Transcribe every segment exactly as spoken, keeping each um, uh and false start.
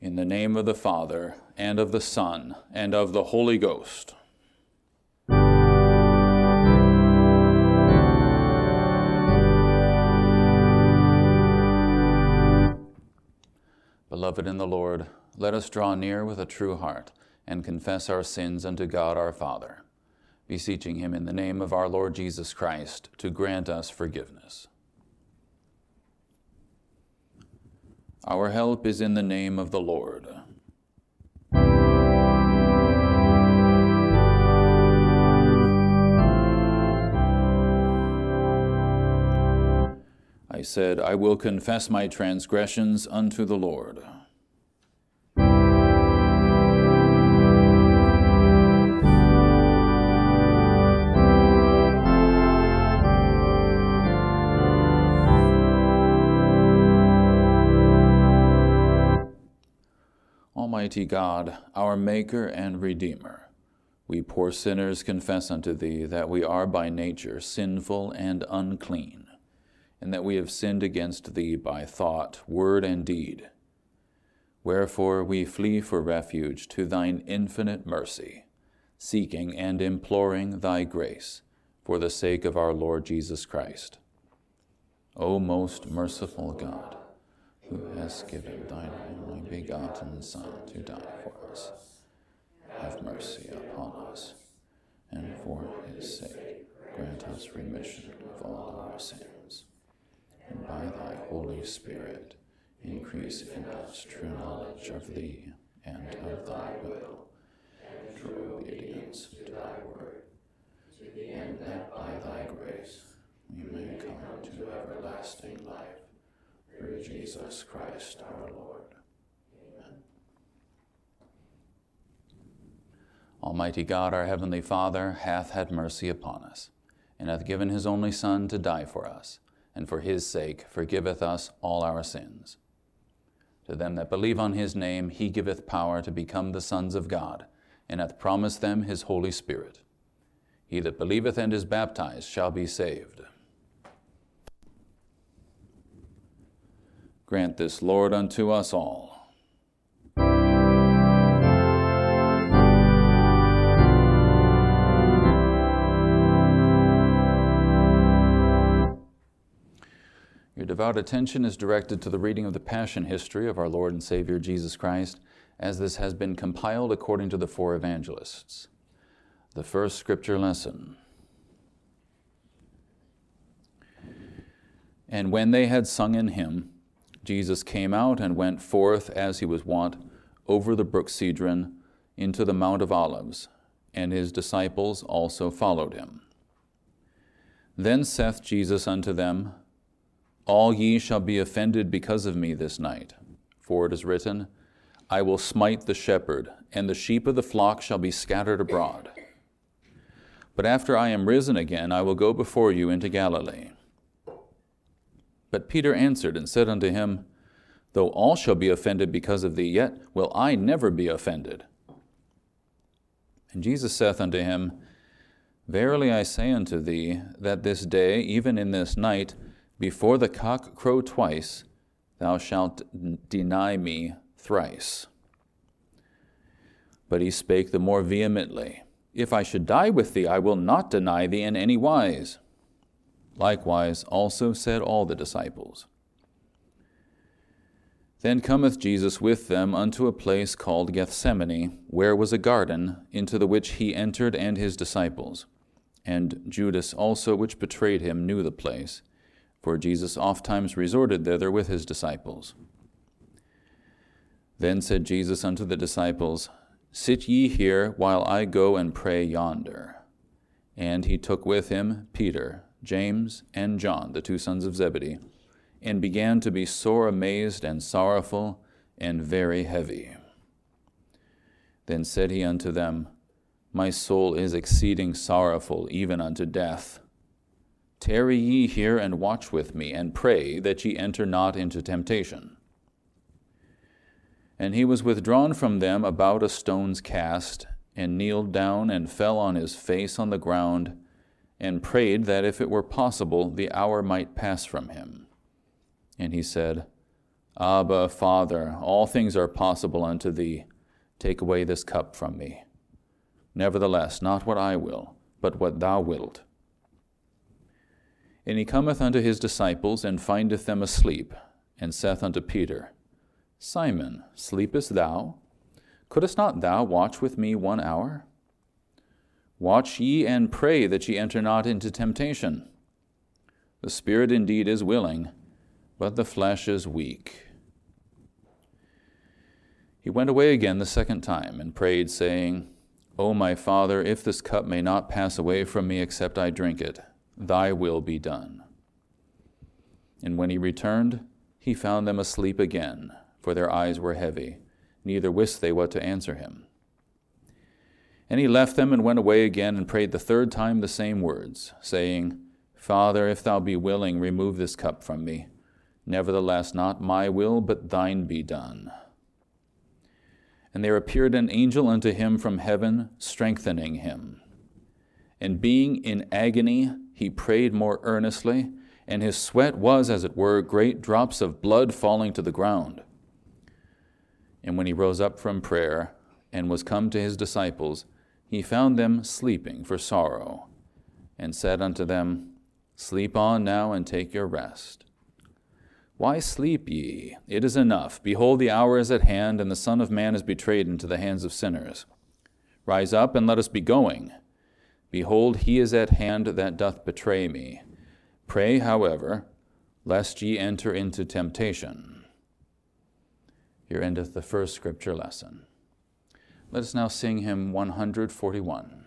In the name of the Father, and of the Son, and of the Holy Ghost. Beloved in the Lord, let us draw near with a true heart and confess our sins unto God our Father, beseeching him in the name of our Lord Jesus Christ to grant us forgiveness. Our help is in the name of the Lord. I said, I will confess my transgressions unto the Lord. Almighty God, our Maker and Redeemer, we poor sinners confess unto Thee that we are by nature sinful and unclean, and that we have sinned against Thee by thought, word, and deed. Wherefore we flee for refuge to Thine infinite mercy, seeking and imploring Thy grace for the sake of our Lord Jesus Christ. O most merciful God, who hast given Thine only begotten Son to die for us, have mercy upon us, and for his sake grant us remission of all our sins. And by Thy Holy Spirit increase in us true knowledge of Thee and of Thy will, and true obedience to Thy word, and that by Thy grace we may come to everlasting life. Through Jesus Christ our Lord. Amen. Almighty God, our heavenly Father, hath had mercy upon us, and hath given his only Son to die for us, and for his sake forgiveth us all our sins. To them that believe on his name he giveth power to become the sons of God, and hath promised them his Holy Spirit. He that believeth and is baptized shall be saved. Grant this, Lord, unto us all. Your devout attention is directed to the reading of the Passion history of our Lord and Savior Jesus Christ, as this has been compiled according to the four evangelists. The first scripture lesson. And when they had sung an hymn, Jesus came out and went forth, as he was wont, over the brook Cedron into the Mount of Olives, and his disciples also followed him. Then saith Jesus unto them, All ye shall be offended because of me this night. For it is written, I will smite the shepherd, and the sheep of the flock shall be scattered abroad. But after I am risen again, I will go before you into Galilee. But Peter answered and said unto him, Though all shall be offended because of thee, yet will I never be offended. And Jesus saith unto him, Verily I say unto thee, that this day, even in this night, before the cock crow twice, thou shalt deny me thrice. But he spake the more vehemently, If I should die with thee, I will not deny thee in any wise. Likewise also said all the disciples. Then cometh Jesus with them unto a place called Gethsemane, where was a garden, into the which he entered and his disciples. And Judas also, which betrayed him, knew the place, for Jesus ofttimes resorted thither with his disciples. Then said Jesus unto the disciples, Sit ye here, while I go and pray yonder. And he took with him Peter, James, and John, the two sons of Zebedee, and began to be sore amazed and sorrowful and very heavy. Then said he unto them, My soul is exceeding sorrowful, even unto death. Tarry ye here and watch with me, and pray that ye enter not into temptation. And he was withdrawn from them about a stone's cast, and kneeled down and fell on his face on the ground, and prayed that if it were possible, the hour might pass from him. And he said, Abba, Father, all things are possible unto thee. Take away this cup from me. Nevertheless, not what I will, but what thou wilt. And he cometh unto his disciples, and findeth them asleep, and saith unto Peter, Simon, sleepest thou? Couldest not thou watch with me one hour? Watch ye and pray that ye enter not into temptation. The spirit indeed is willing, but the flesh is weak. He went away again the second time, and prayed, saying, O my Father, if this cup may not pass away from me except I drink it, thy will be done. And when he returned, he found them asleep again, for their eyes were heavy, neither wist they what to answer him. And he left them and went away again, and prayed the third time the same words, saying, Father, if thou be willing, remove this cup from me. Nevertheless, not my will, but thine be done. And there appeared an angel unto him from heaven, strengthening him. And being in agony, he prayed more earnestly, and his sweat was, as it were, great drops of blood falling to the ground. And when he rose up from prayer, and was come to his disciples, he found them sleeping for sorrow, and said unto them, Sleep on now, and take your rest. Why sleep ye? It is enough. Behold, the hour is at hand, and the Son of Man is betrayed into the hands of sinners. Rise up, and let us be going. Behold, he is at hand that doth betray me. Pray, however, lest ye enter into temptation. Here endeth the first scripture lesson. Let us now sing hymn one forty-one.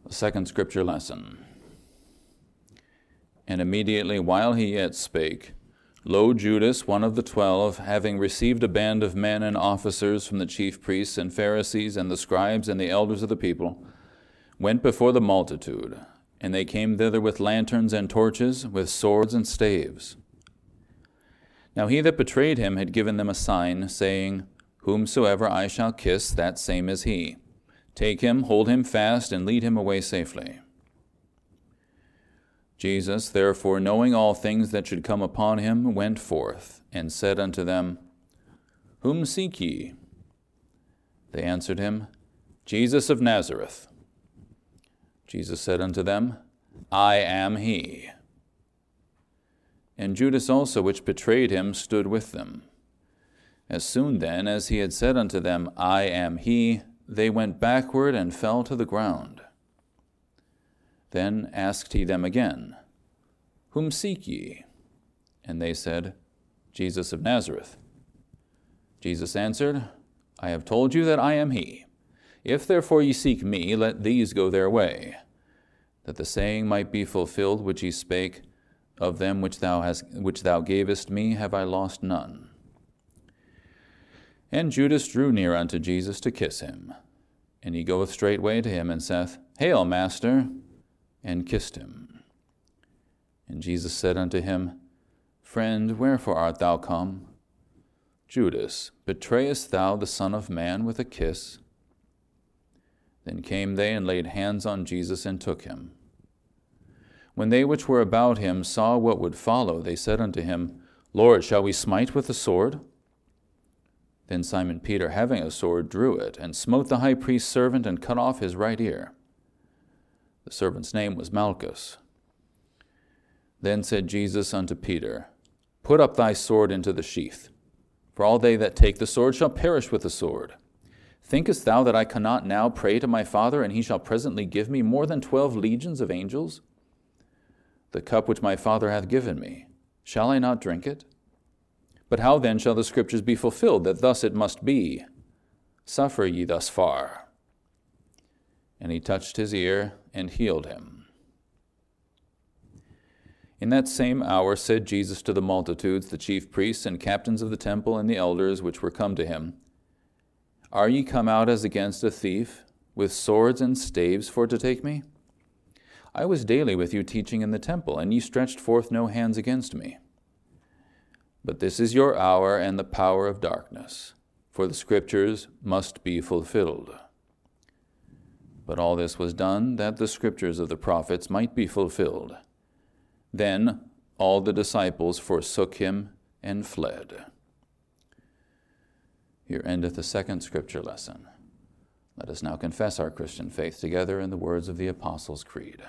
The second scripture lesson. And immediately while he yet spake, lo, Judas, one of the twelve, having received a band of men and officers from the chief priests and Pharisees and the scribes and the elders of the people, went before the multitude, and they came thither with lanterns and torches, with swords and staves. Now he that betrayed him had given them a sign, saying, Whomsoever I shall kiss, that same is he. Take him, hold him fast, and lead him away safely. Jesus, therefore, knowing all things that should come upon him, went forth, and said unto them, Whom seek ye? They answered him, Jesus of Nazareth. Jesus said unto them, I am he. And Judas also, which betrayed him, stood with them. As soon then as he had said unto them, I am he, they went backward and fell to the ground. Then asked he them again, Whom seek ye? And they said, Jesus of Nazareth. Jesus answered, I have told you that I am he. If therefore ye seek me, let these go their way, that the saying might be fulfilled which he spake, Of them which thou hast, which thou gavest me have I lost none. And Judas drew near unto Jesus to kiss him. And he goeth straightway to him, and saith, Hail, Master, and kissed him. And Jesus said unto him, Friend, wherefore art thou come? Judas, betrayest thou the Son of Man with a kiss? Then came they and laid hands on Jesus and took him. When they which were about him saw what would follow, they said unto him, Lord, shall we smite with the sword? Then Simon Peter, having a sword, drew it, and smote the high priest's servant, and cut off his right ear. The servant's name was Malchus. Then said Jesus unto Peter, Put up thy sword into the sheath, for all they that take the sword shall perish with the sword. Thinkest thou that I cannot now pray to my Father, and he shall presently give me more than twelve legions of angels? The cup which my Father hath given me, shall I not drink it? But how then shall the Scriptures be fulfilled, that thus it must be? Suffer ye thus far. And he touched his ear, and healed him. In that same hour said Jesus to the multitudes, the chief priests, and captains of the temple, and the elders which were come to him, Are ye come out as against a thief, with swords and staves for to take me? I was daily with you teaching in the temple, and ye stretched forth no hands against me. But this is your hour and the power of darkness, for the Scriptures must be fulfilled. But all this was done, that the Scriptures of the prophets might be fulfilled. Then all the disciples forsook him and fled. Here endeth the second Scripture lesson. Let us now confess our Christian faith together in the words of the Apostles' Creed.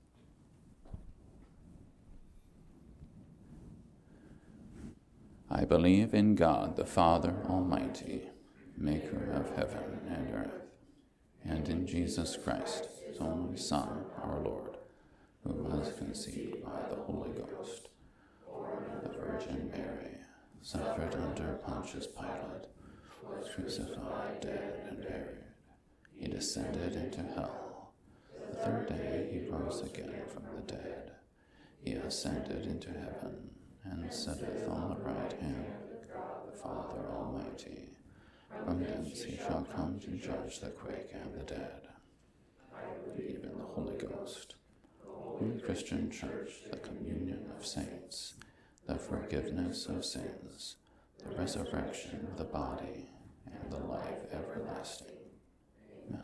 I believe in God, the Father Almighty, maker of heaven and earth, and in Jesus Christ, his only Son, our Lord, who was conceived by the Holy Ghost, born of the Virgin Mary, suffered under Pontius Pilate, was crucified, dead, and buried. He descended into hell. The third day he rose again from the dead. He ascended into heaven, and sitteth on the right hand of God the Father Almighty. From thence he shall come to judge the quick and the dead. I believe in the Holy Ghost, the Holy Christian Church, the communion of saints, the forgiveness of sins, the resurrection of the body, and the life everlasting. Amen.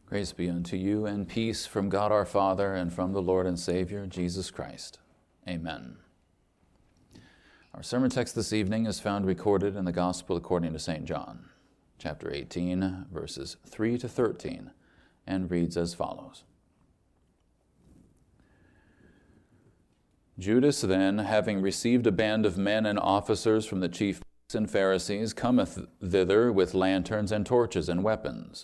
Grace be unto you and peace from God our Father and from the Lord and Savior, Jesus Christ. Amen. Our sermon text this evening is found recorded in the Gospel according to Saint John, chapter eighteen, verses three to thirteen, and reads as follows. Judas then, having received a band of men and officers from the chief priests and Pharisees, cometh thither with lanterns and torches and weapons.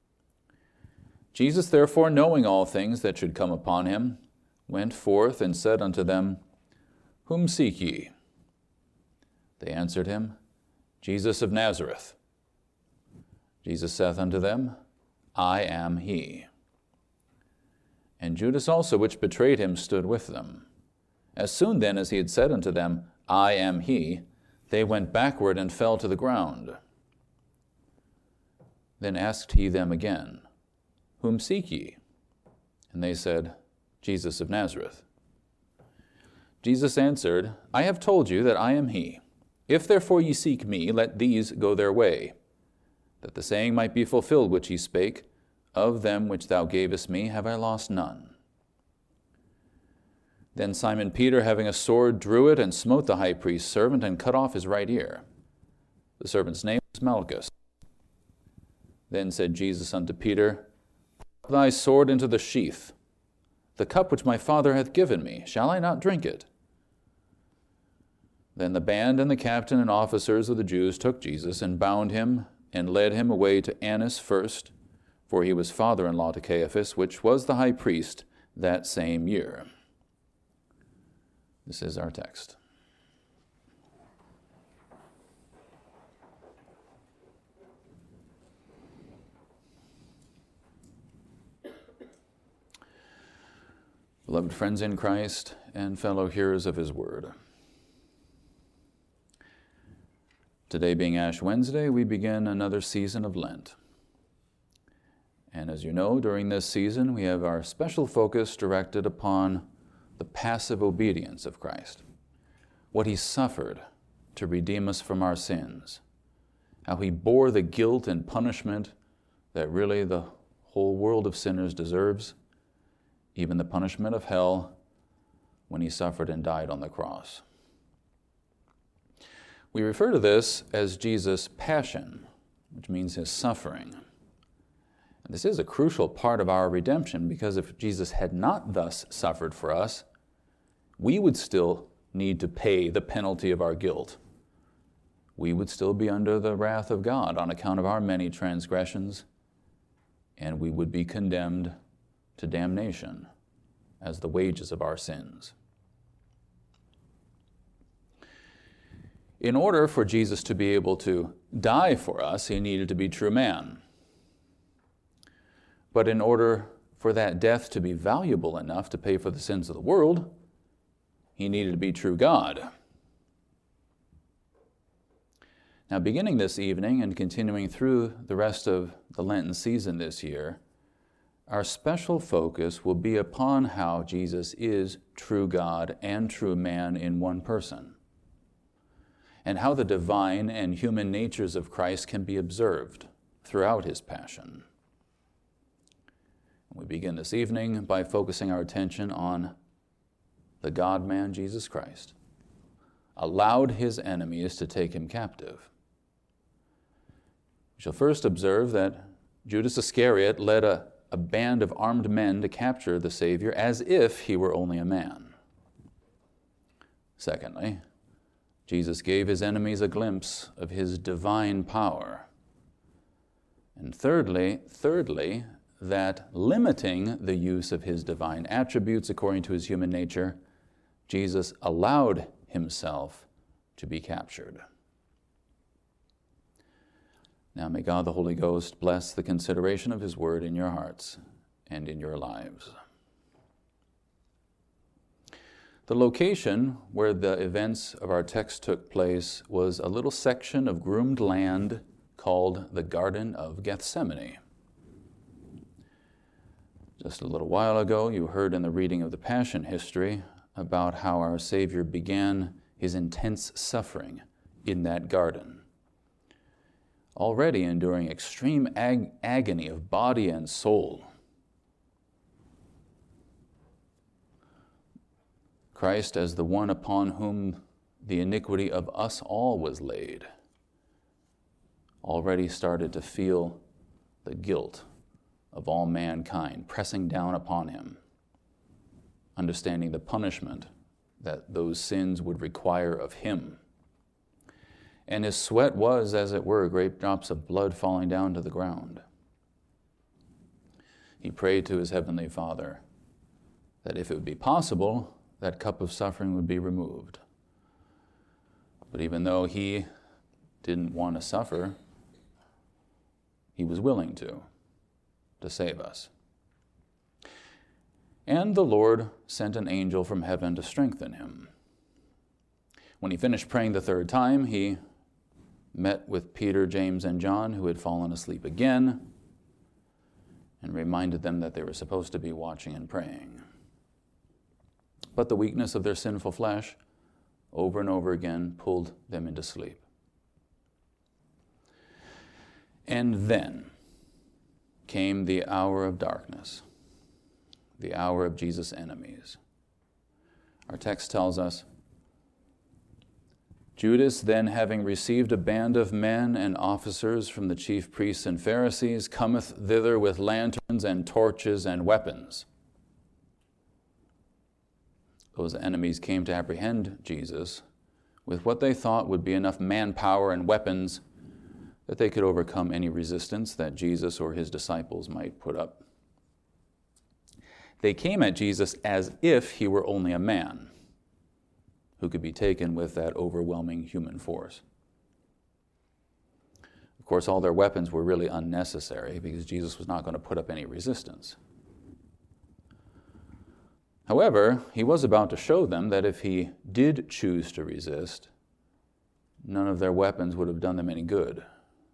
Jesus therefore, knowing all things that should come upon him, went forth and said unto them, Whom seek ye? They answered him, Jesus of Nazareth. Jesus saith unto them, I am he. And Judas also, which betrayed him, stood with them. As soon then as he had said unto them, I am he, they went backward and fell to the ground. Then asked he them again, Whom seek ye? And they said, Jesus of Nazareth. Jesus answered, I have told you that I am he. If therefore ye seek me, let these go their way, that the saying might be fulfilled which he spake, Of them which thou gavest me have I lost none. Then Simon Peter, having a sword, drew it, and smote the high priest's servant, and cut off his right ear. The servant's name was Malchus. Then said Jesus unto Peter, Put thy sword into the sheath. The cup which my Father hath given me, shall I not drink it? Then the band and the captain and officers of the Jews took Jesus, and bound him, and led him away to Annas first, for he was father-in-law to Caiaphas, which was the high priest that same year. This is our text. Beloved friends in Christ and fellow hearers of his word. Today being Ash Wednesday, we begin another season of Lent. And as you know, during this season, we have our special focus directed upon the passive obedience of Christ, what he suffered to redeem us from our sins, how he bore the guilt and punishment that really the whole world of sinners deserves, even the punishment of hell, when he suffered and died on the cross. We refer to this as Jesus' passion, which means his suffering. And this is a crucial part of our redemption, because if Jesus had not thus suffered for us, we would still need to pay the penalty of our guilt. We would still be under the wrath of God on account of our many transgressions, and we would be condemned to damnation as the wages of our sins. In order for Jesus to be able to die for us, he needed to be true man. But in order for that death to be valuable enough to pay for the sins of the world, he needed to be true God. Now, beginning this evening and continuing through the rest of the Lenten season this year, our special focus will be upon how Jesus is true God and true man in one person, and how the divine and human natures of Christ can be observed throughout his passion. We begin this evening by focusing our attention on the God-man Jesus Christ, allowed his enemies to take him captive. We shall first observe that Judas Iscariot led a, a band of armed men to capture the Savior as if he were only a man. Secondly, Jesus gave his enemies a glimpse of his divine power. And thirdly, thirdly, that limiting the use of his divine attributes according to his human nature, Jesus allowed himself to be captured. Now may God the Holy Ghost bless the consideration of his word in your hearts and in your lives. The location where the events of our text took place was a little section of groomed land called the Garden of Gethsemane. Just a little while ago, you heard in the reading of the Passion history about how our Savior began his intense suffering in that garden. already enduring extreme ag- agony of body and soul. Christ, as the one upon whom the iniquity of us all was laid, already started to feel the guilt of all mankind pressing down upon him, understanding the punishment that those sins would require of him. And his sweat was, as it were, great drops of blood falling down to the ground. He prayed to his heavenly Father that if it would be possible, that cup of suffering would be removed. But even though he didn't want to suffer, he was willing to, to save us. And the Lord sent an angel from heaven to strengthen him. When he finished praying the third time, he met with Peter, James, and John, who had fallen asleep again, and reminded them that they were supposed to be watching and praying. But the weakness of their sinful flesh, over and over again, pulled them into sleep. And then came the hour of darkness, the hour of Jesus' enemies. Our text tells us, Judas, then having received a band of men and officers from the chief priests and Pharisees, cometh thither with lanterns and torches and weapons. Those enemies came to apprehend Jesus with what they thought would be enough manpower and weapons that they could overcome any resistance that Jesus or his disciples might put up. They came at Jesus as if he were only a man who could be taken with that overwhelming human force. Of course, all their weapons were really unnecessary because Jesus was not going to put up any resistance. However, he was about to show them that if he did choose to resist, none of their weapons would have done them any good.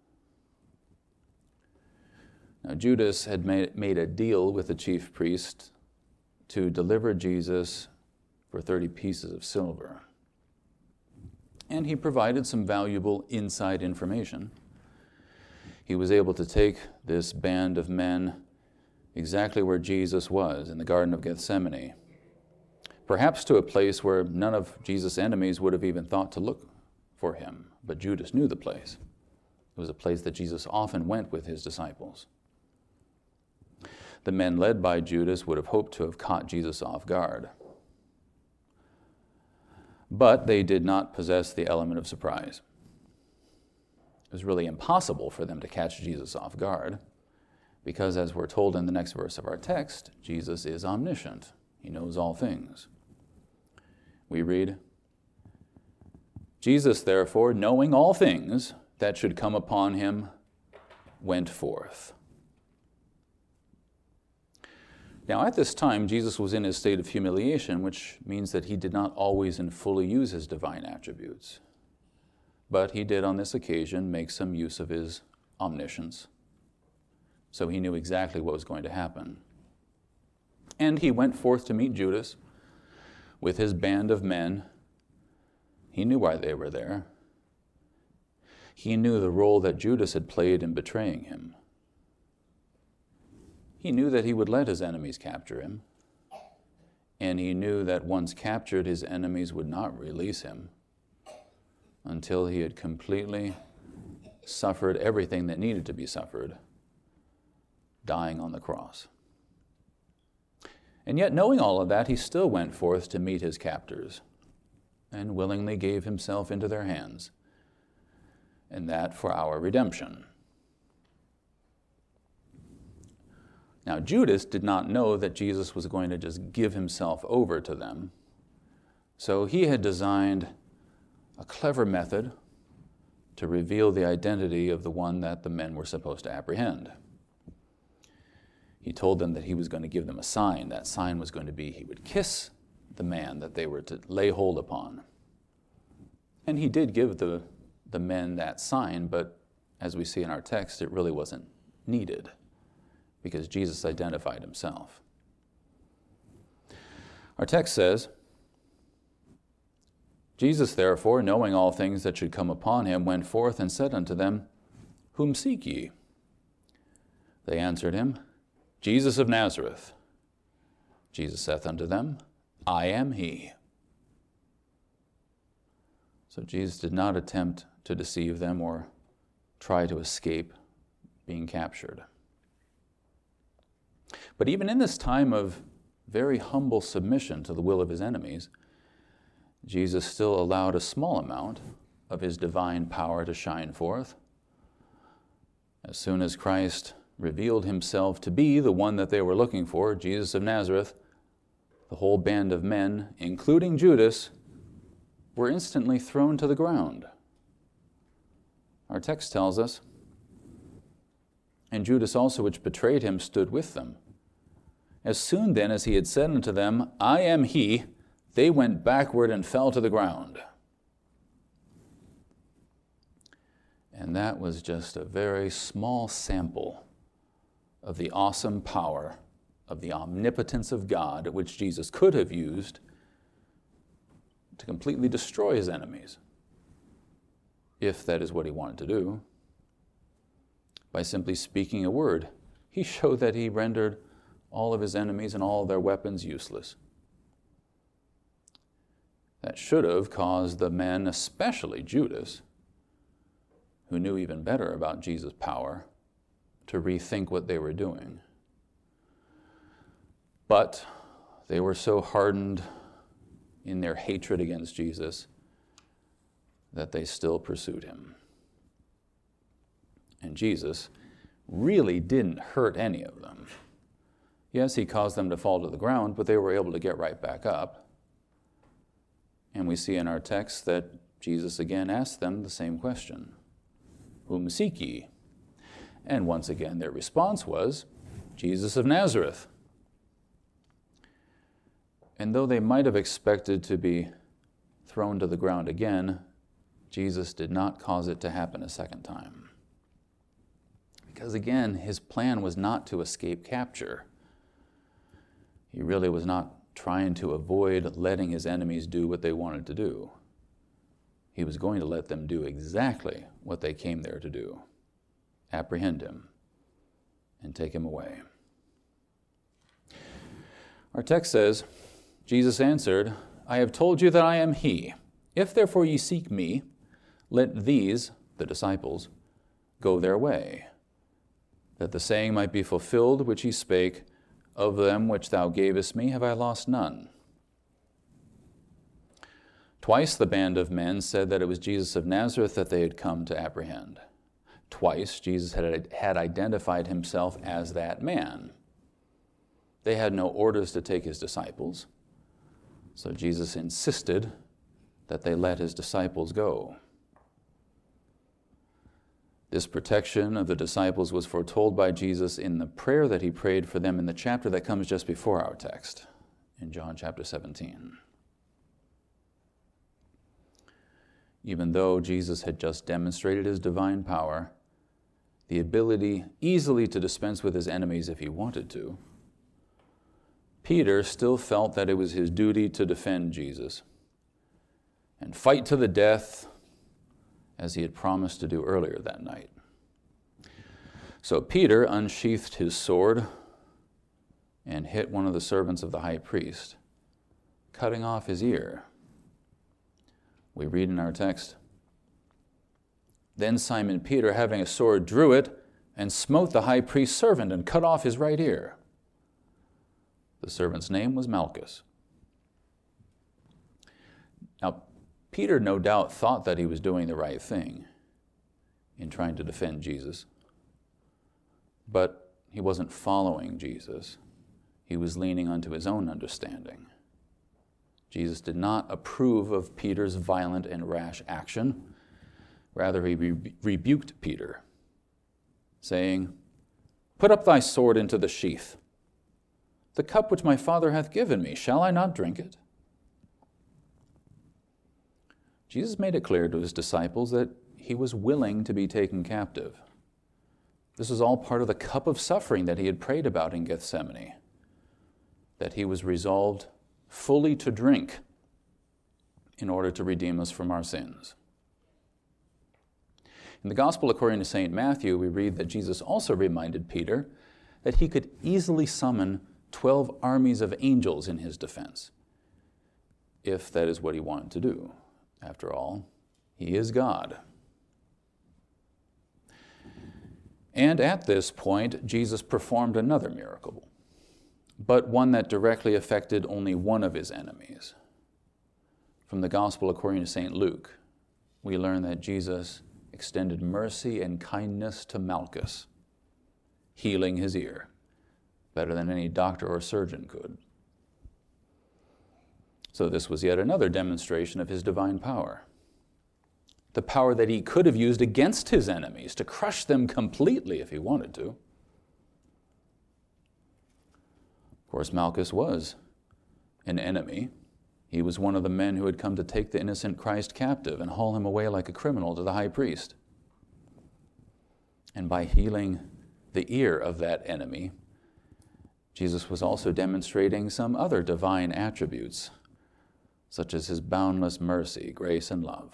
Now, Judas had made, made a deal with the chief priest to deliver Jesus for thirty pieces of silver. And he provided some valuable inside information. He was able to take this band of men exactly where Jesus was, in the Garden of Gethsemane, perhaps to a place where none of Jesus' enemies would have even thought to look for him. But Judas knew the place. It was a place that Jesus often went with his disciples. The men led by Judas would have hoped to have caught Jesus off guard. But they did not possess the element of surprise. It was really impossible for them to catch Jesus off guard, because as we're told in the next verse of our text, Jesus is omniscient. He knows all things. We read, Jesus, therefore, knowing all things that should come upon him, went forth. Now, at this time, Jesus was in his state of humiliation, which means that he did not always and fully use his divine attributes. But he did on this occasion make some use of his omniscience. So he knew exactly what was going to happen. And he went forth to meet Judas with his band of men. He knew why they were there. He knew the role that Judas had played in betraying him. He knew that he would let his enemies capture him, and he knew that once captured, his enemies would not release him until he had completely suffered everything that needed to be suffered, dying on the cross. And yet, knowing all of that, he still went forth to meet his captors and willingly gave himself into their hands, and that for our redemption. Now, Judas did not know that Jesus was going to just give himself over to them. So he had designed a clever method to reveal the identity of the one that the men were supposed to apprehend. He told them that he was going to give them a sign. That sign was going to be he would kiss the man that they were to lay hold upon. And he did give the, the men that sign, but as we see in our text, it really wasn't needed, because Jesus identified himself. Our text says, Jesus, therefore, knowing all things that should come upon him, went forth and said unto them, Whom seek ye? They answered him, Jesus of Nazareth. Jesus saith unto them, I am he. So Jesus did not attempt to deceive them or try to escape being captured. But even in this time of very humble submission to the will of his enemies, Jesus still allowed a small amount of his divine power to shine forth. As soon as Christ revealed himself to be the one that they were looking for, Jesus of Nazareth, the whole band of men, including Judas, were instantly thrown to the ground. Our text tells us, and Judas also, which betrayed him, stood with them. As soon then as he had said unto them, I am he, they went backward and fell to the ground. And that was just a very small sample of the awesome power of the omnipotence of God, which Jesus could have used to completely destroy his enemies, if that is what he wanted to do. By simply speaking a word, he showed that he rendered all of his enemies and all of their weapons useless. That should have caused the men, especially Judas, who knew even better about Jesus' power, to rethink what they were doing. But they were so hardened in their hatred against Jesus that they still pursued him. And Jesus really didn't hurt any of them. Yes, he caused them to fall to the ground, but they were able to get right back up. And we see in our text that Jesus again asked them the same question. Whom seek ye? And once again their response was, Jesus of Nazareth. And though they might have expected to be thrown to the ground again, Jesus did not cause it to happen a second time. Because again, his plan was not to escape capture. He really was not trying to avoid letting his enemies do what they wanted to do. He was going to let them do exactly what they came there to do, apprehend him and take him away. Our text says, Jesus answered, I have told you that I am he. If therefore ye seek me, let these, the disciples, go their way, that the saying might be fulfilled which he spake, of them which thou gavest me have I lost none. Twice the band of men said that it was Jesus of Nazareth that they had come to apprehend. Twice Jesus had, had identified himself as that man. They had no orders to take his disciples, so Jesus insisted that they let his disciples go. This protection of the disciples was foretold by Jesus in the prayer that he prayed for them in the chapter that comes just before our text, in John chapter seventeen. Even though Jesus had just demonstrated his divine power, the ability easily to dispense with his enemies if he wanted to, Peter still felt that it was his duty to defend Jesus and fight to the death as he had promised to do earlier that night. So Peter unsheathed his sword and hit one of the servants of the high priest, cutting off his ear. We read in our text, Then Simon Peter, having a sword, drew it and smote the high priest's servant and cut off his right ear. The servant's name was Malchus. Now, Peter no doubt thought that he was doing the right thing in trying to defend Jesus, but he wasn't following Jesus. He was leaning onto his own understanding. Jesus did not approve of Peter's violent and rash action. Rather, he re- rebuked Peter, saying, Put up thy sword into the sheath. The cup which my Father hath given me, shall I not drink it? Jesus made it clear to his disciples that he was willing to be taken captive. This was all part of the cup of suffering that he had prayed about in Gethsemane, that he was resolved fully to drink in order to redeem us from our sins. In the Gospel according to Saint Matthew, we read that Jesus also reminded Peter that he could easily summon twelve armies of angels in his defense, if that is what he wanted to do. After all, he is God. And at this point, Jesus performed another miracle, but one that directly affected only one of his enemies. From the Gospel according to Saint Luke, we learn that Jesus extended mercy and kindness to Malchus, healing his ear better than any doctor or surgeon could. So this was yet another demonstration of his divine power. The power that he could have used against his enemies to crush them completely if he wanted to. Of course, Malchus was an enemy. He was one of the men who had come to take the innocent Christ captive and haul him away like a criminal to the high priest. And by healing the ear of that enemy, Jesus was also demonstrating some other divine attributes, such as his boundless mercy, grace, and love.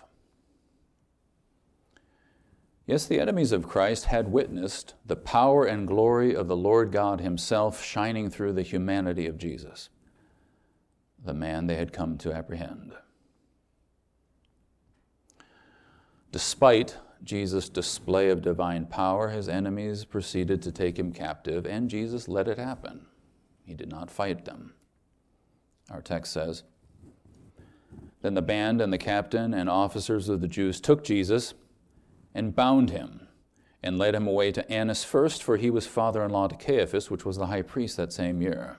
Yes, the enemies of Christ had witnessed the power and glory of the Lord God himself shining through the humanity of Jesus, the man they had come to apprehend. Despite Jesus' display of divine power, his enemies proceeded to take him captive, and Jesus let it happen. He did not fight them. Our text says, "Then the band and the captain and officers of the Jews took Jesus and bound him and led him away to Annas first, for he was father-in-law to Caiaphas, which was the high priest that same year."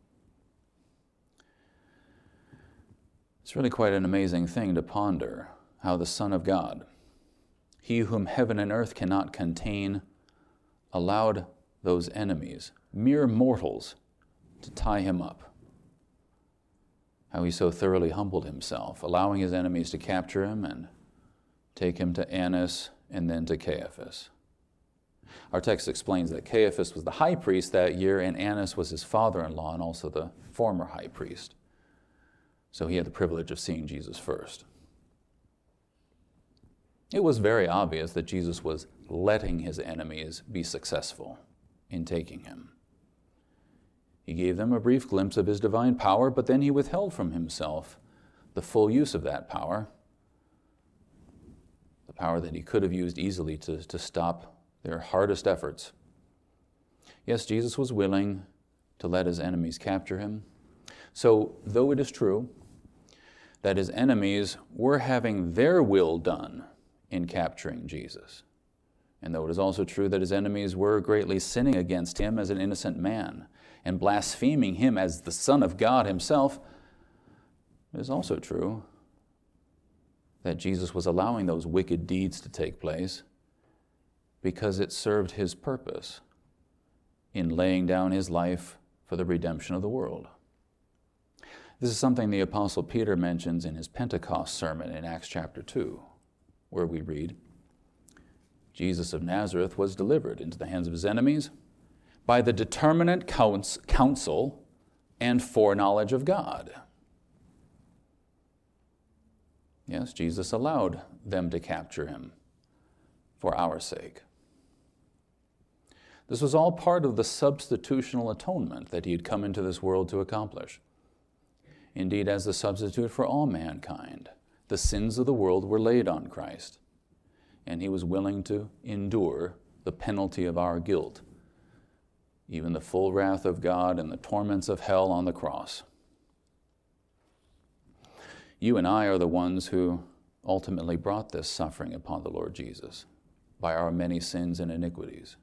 It's really quite an amazing thing to ponder how the Son of God, he whom heaven and earth cannot contain, allowed those enemies, mere mortals, to tie him up. How he so thoroughly humbled himself, allowing his enemies to capture him and take him to Annas and then to Caiaphas. Our text explains that Caiaphas was the high priest that year, and Annas was his father-in-law and also the former high priest. So he had the privilege of seeing Jesus first. It was very obvious that Jesus was letting his enemies be successful in taking him. He gave them a brief glimpse of his divine power, but then he withheld from himself the full use of that power, the power that he could have used easily to, to stop their hardest efforts. Yes, Jesus was willing to let his enemies capture him. So, though it is true that his enemies were having their will done in capturing Jesus, and though it is also true that his enemies were greatly sinning against him as an innocent man and blaspheming him as the Son of God himself, it is also true that Jesus was allowing those wicked deeds to take place because it served his purpose in laying down his life for the redemption of the world. This is something the Apostle Peter mentions in his Pentecost sermon in Acts chapter two, where we read, "Jesus of Nazareth was delivered into the hands of his enemies by the determinate counsel and foreknowledge of God." Yes, Jesus allowed them to capture him for our sake. This was all part of the substitutional atonement that he had come into this world to accomplish. Indeed, as the substitute for all mankind, the sins of the world were laid on Christ, and he was willing to endure the penalty of our guilt, even the full wrath of God and the torments of hell on the cross. You and I are the ones who ultimately brought this suffering upon the Lord Jesus by our many sins and iniquities.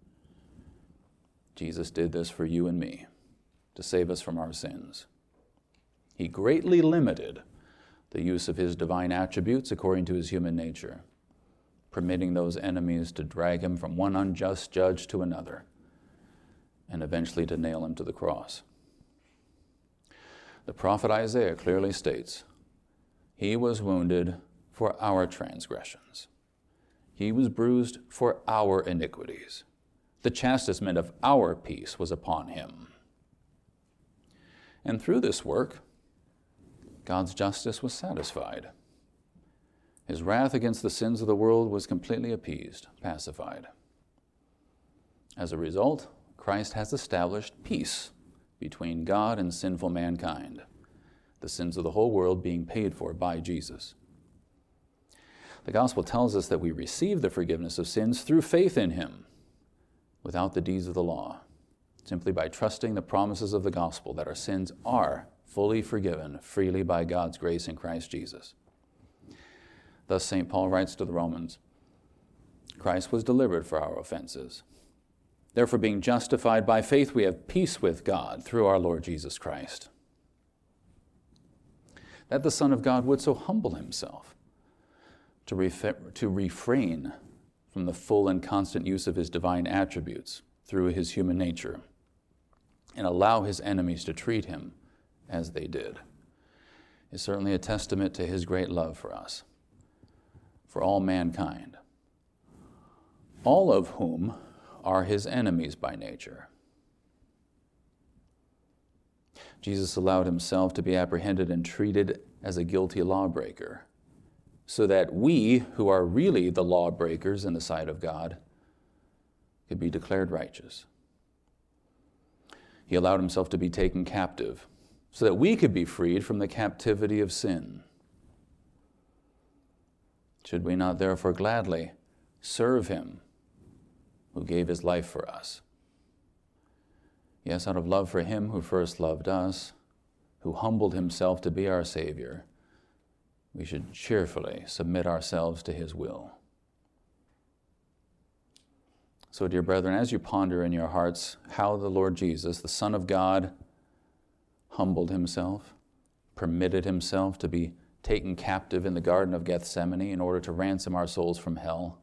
Jesus did this for you and me, to save us from our sins. He greatly limited the use of his divine attributes according to his human nature, permitting those enemies to drag him from one unjust judge to another, and eventually to nail him to the cross. The prophet Isaiah clearly states, "He was wounded for our transgressions. He was bruised for our iniquities. The chastisement of our peace was upon him." And through this work, God's justice was satisfied. His wrath against the sins of the world was completely appeased, pacified. As a result, Christ has established peace between God and sinful mankind, the sins of the whole world being paid for by Jesus. The gospel tells us that we receive the forgiveness of sins through faith in him, without the deeds of the law, simply by trusting the promises of the gospel that our sins are fully forgiven freely by God's grace in Christ Jesus. Thus Saint Paul writes to the Romans, Christ was delivered for our offenses. Therefore, being justified by faith, we have peace with God through our Lord Jesus Christ. That the Son of God would so humble himself to, ref- to refrain from the full and constant use of his divine attributes through his human nature and allow his enemies to treat him as they did, is certainly a testament to his great love for us, for all mankind, all of whom are his enemies by nature. Jesus allowed himself to be apprehended and treated as a guilty lawbreaker, so that we, who are really the lawbreakers in the sight of God, could be declared righteous. He allowed himself to be taken captive, so that we could be freed from the captivity of sin. Should we not therefore gladly serve him who gave his life for us? Yes, out of love for him who first loved us, who humbled himself to be our Savior, we should cheerfully submit ourselves to his will. So, dear brethren, as you ponder in your hearts how the Lord Jesus, the Son of God, humbled himself, permitted himself to be taken captive in the Garden of Gethsemane in order to ransom our souls from hell,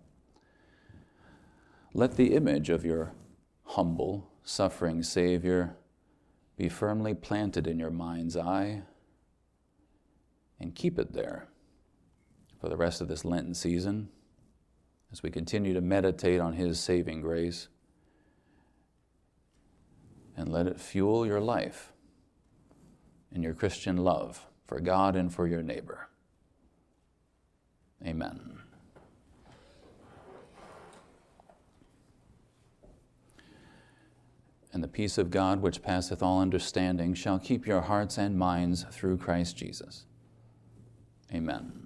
let the image of your humble, suffering Savior be firmly planted in your mind's eye, and keep it there for the rest of this Lenten season as we continue to meditate on his saving grace, and let it fuel your life and your Christian love for God and for your neighbor. Amen. And the peace of God, which passeth all understanding, shall keep your hearts and minds through Christ Jesus. Amen.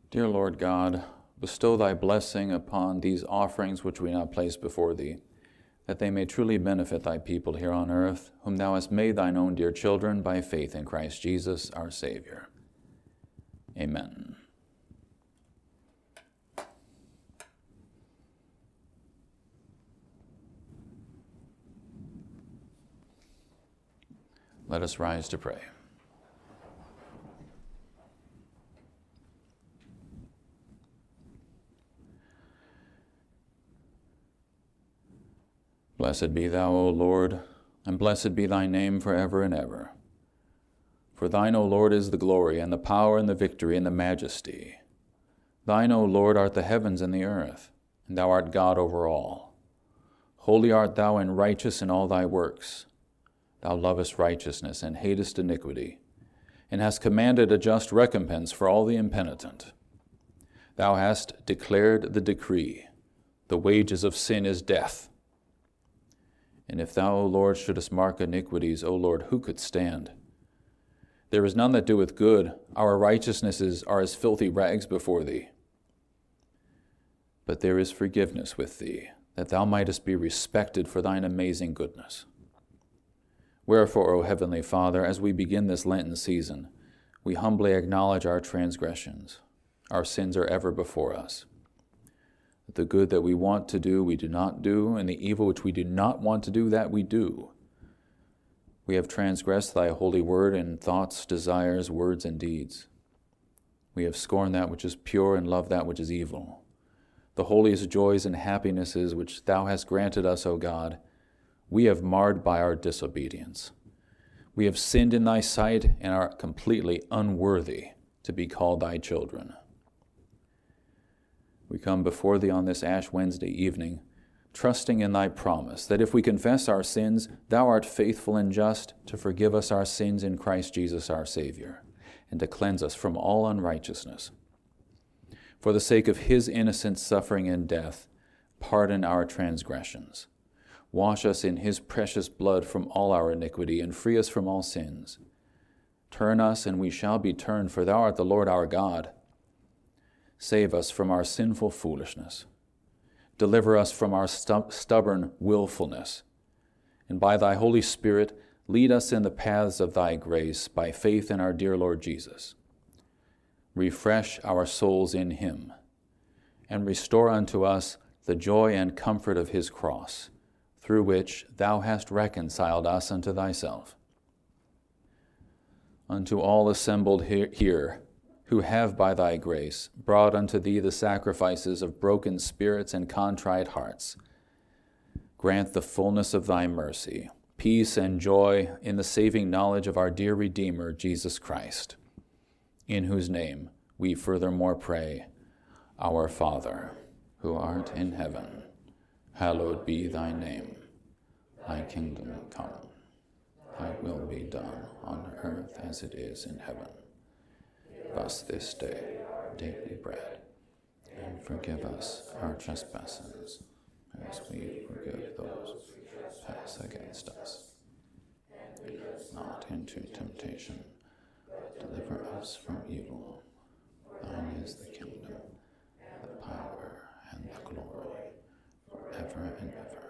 Dear Lord God, bestow thy blessing upon these offerings which we now place before thee, that they may truly benefit thy people here on earth, whom thou hast made thine own dear children by faith in Christ Jesus our Savior. Amen. Let us rise to pray. Blessed be thou, O Lord, and blessed be thy name forever and ever. For thine, O Lord, is the glory, and the power, and the victory, and the majesty. Thine, O Lord, art the heavens and the earth, and thou art God over all. Holy art thou, and righteous in all thy works. Thou lovest righteousness, and hatest iniquity, and hast commanded a just recompense for all the impenitent. Thou hast declared the decree, the wages of sin is death. And if thou, O Lord, shouldest mark iniquities, O Lord, who could stand? There is none that doeth good. Our righteousnesses are as filthy rags before thee. But there is forgiveness with thee, that thou mightest be respected for thine amazing goodness. Wherefore, O Heavenly Father, as we begin this Lenten season, we humbly acknowledge our transgressions. Our sins are ever before us. The good that we want to do, we do not do, and the evil which we do not want to do, that we do. We have transgressed thy holy word in thoughts, desires, words, and deeds. We have scorned that which is pure and loved that which is evil. The holiest joys and happinesses which thou hast granted us, O God, we have marred by our disobedience. We have sinned in thy sight and are completely unworthy to be called thy children. We come before thee on this Ash Wednesday evening, trusting in thy promise that if we confess our sins, thou art faithful and just to forgive us our sins in Christ Jesus our Savior, and to cleanse us from all unrighteousness. For the sake of his innocent suffering and death, pardon our transgressions. Wash us in his precious blood from all our iniquity, and free us from all sins. Turn us, and we shall be turned, for thou art the Lord our God. Save us from our sinful foolishness. Deliver us from our stu- stubborn willfulness. And by thy Holy Spirit, lead us in the paths of thy grace by faith in our dear Lord Jesus. Refresh our souls in him, and restore unto us the joy and comfort of his cross, through which thou hast reconciled us unto thyself. Unto all assembled here, who have by thy grace brought unto thee the sacrifices of broken spirits and contrite hearts, grant the fullness of thy mercy, peace and joy in the saving knowledge of our dear Redeemer, Jesus Christ, in whose name we furthermore pray, Our Father, who art in heaven, hallowed be thy name. Thy kingdom come, thy will be done on earth as it is in heaven. Give us this day our daily bread, and forgive us our trespasses, as we forgive those who trespass against us. And lead us not into temptation, but deliver us from evil. Thine is the kingdom, the power, and the glory, forever and ever.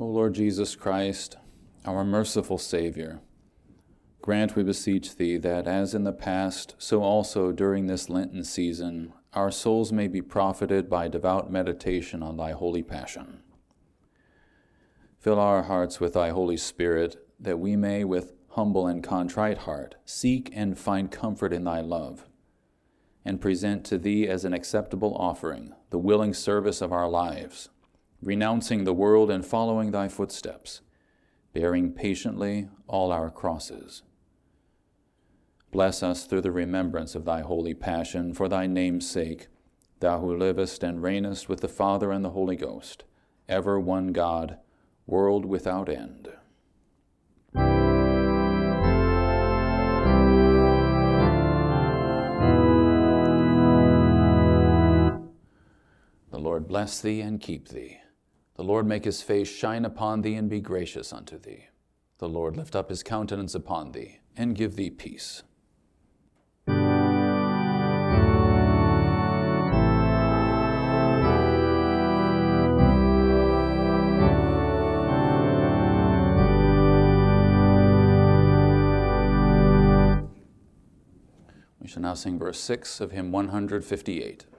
Lord Jesus Christ, our merciful Savior, grant, we beseech thee, that as in the past, so also during this Lenten season, our souls may be profited by devout meditation on thy holy passion. Fill our hearts with thy Holy Spirit, that we may, with humble and contrite heart, seek and find comfort in thy love, and present to thee as an acceptable offering the willing service of our lives, renouncing the world and following thy footsteps, bearing patiently all our crosses. Bless us through the remembrance of thy holy passion, for thy name's sake, thou who livest and reignest with the Father and the Holy Ghost, ever one God, world without end. The Lord bless thee and keep thee. The Lord make his face shine upon thee and be gracious unto thee. The Lord lift up his countenance upon thee and give thee peace. We shall now sing verse six of hymn one fifty-eight.